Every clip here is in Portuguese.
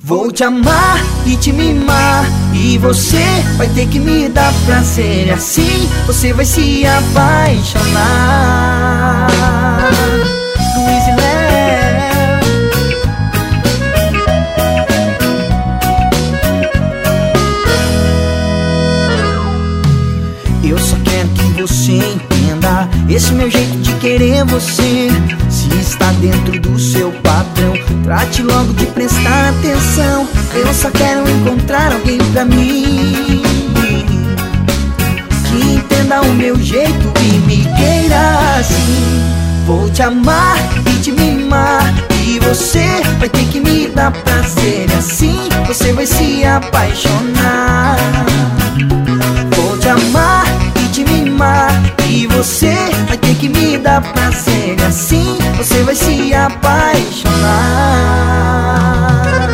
Vou te amar e te mimar, e você vai ter que me dar prazer. E assim você vai se apaixonar. Luiz e Léo. Eu só quero que você entenda esse meu jeito de querer você. Se está dentro do seu padrão, trate logo de prestar atenção. Eu só quero encontrar alguém pra mim que entenda o meu jeito e me queira assim. Vou te amar e te mimar, e você vai ter que me dar prazer. E assim você vai se apaixonar. Vou te amar e te mimar, e você vai ter que me dar prazer. E assim você vai se apaixonar.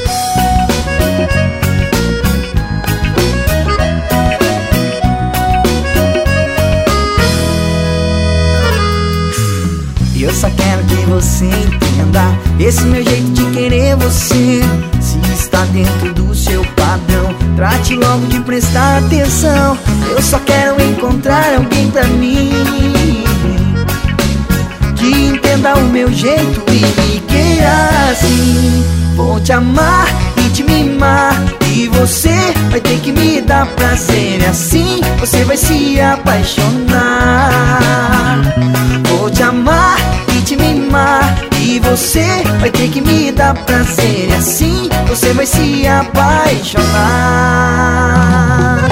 Eu só quero que você entenda esse meu jeito de querer você. Se está dentro do seu padrão, trate logo de prestar atenção. Eu só quero encontrar alguém pra mim que entenda o meu jeito e me queira assim. Vou te amar e te mimar, e você vai ter que me dar prazer. E assim você vai se apaixonar. Vou te amar e te mimar, e você vai ter que me dar prazer. E assim você vai se apaixonar.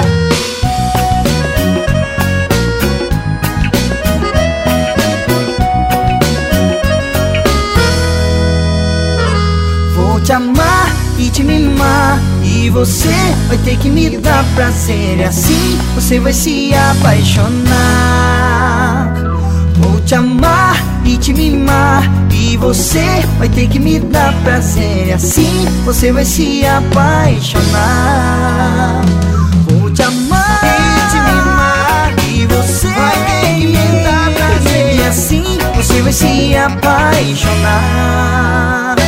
Vou te amar e te mimar, e você vai ter que me dar prazer. E assim você vai se apaixonar. Vou te amar e te mimar, e você vai ter que me dar prazer. E assim você vai se apaixonar. Vou te amar e te mimar, e você vai ter que me dar prazer. E assim você vai se apaixonar.